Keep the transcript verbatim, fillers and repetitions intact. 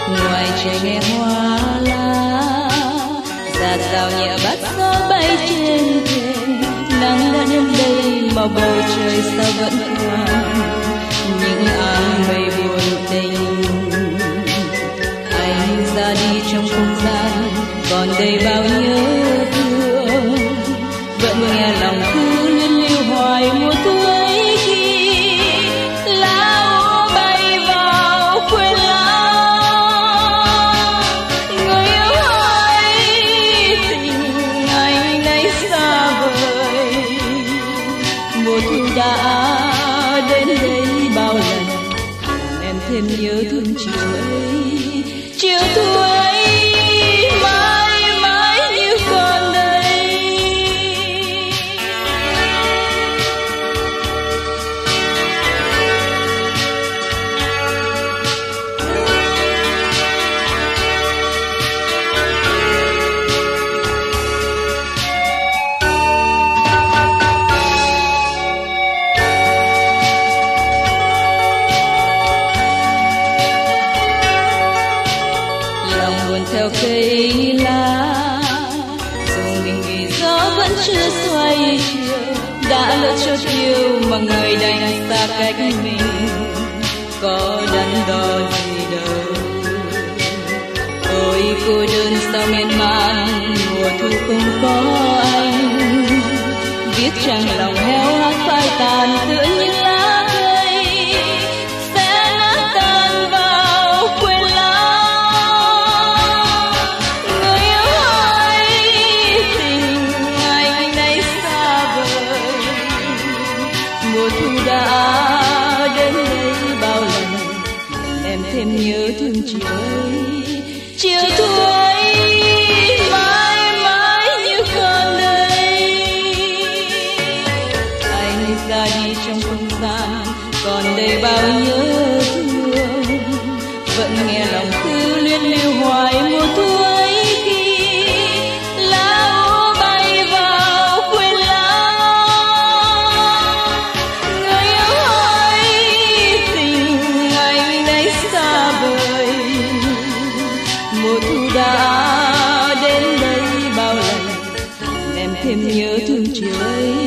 ngoài trời nghe hoa lá giạt rào nhẹ bát gió bay trên thềm. Nắng đã đến đây mà bầu trời sao vẫn vàng những áng mây buồn tình. Anh ra đi trong không gian còn đầy bao nhớ thương, vẫn nghe lòng cứ liên lưu hoài mùa thu ấy khi lá úa bay vào quên lãng. Người yêu hỡi tình anh nay xa vời, mùa thu đã đến đây bao lần làm em thêm nhớ thương chiều ấy. Chiều thu ấy mãi mãi như còn đây. Theo cây lá dùng mình vì gió vẫn chưa xoay chiều, đã lỡ cho chiều mà người đành xa cách mình, có đắn đo gì đâu. Ôi cô đơn sao miên man mùa thu không có anh, viết trang lòng heo hắt phai tàn tựa như lá cây sẽ nát tan vào quên lãng. Mùa thu đã đến đây bao lần em thêm nhớ thương chiều ấy. Chiều thu ấy mãi mãi như còn đây. Anh ra đi trong không gian còn đầy bao nhớ thương, vẫn nghe lòng cứ liên lưu hoài mùa thu ấy khi lá úa bay vào quên lãng. Mùa thu đã đến đây bao lần em thêm nhớ thương chiều ấy.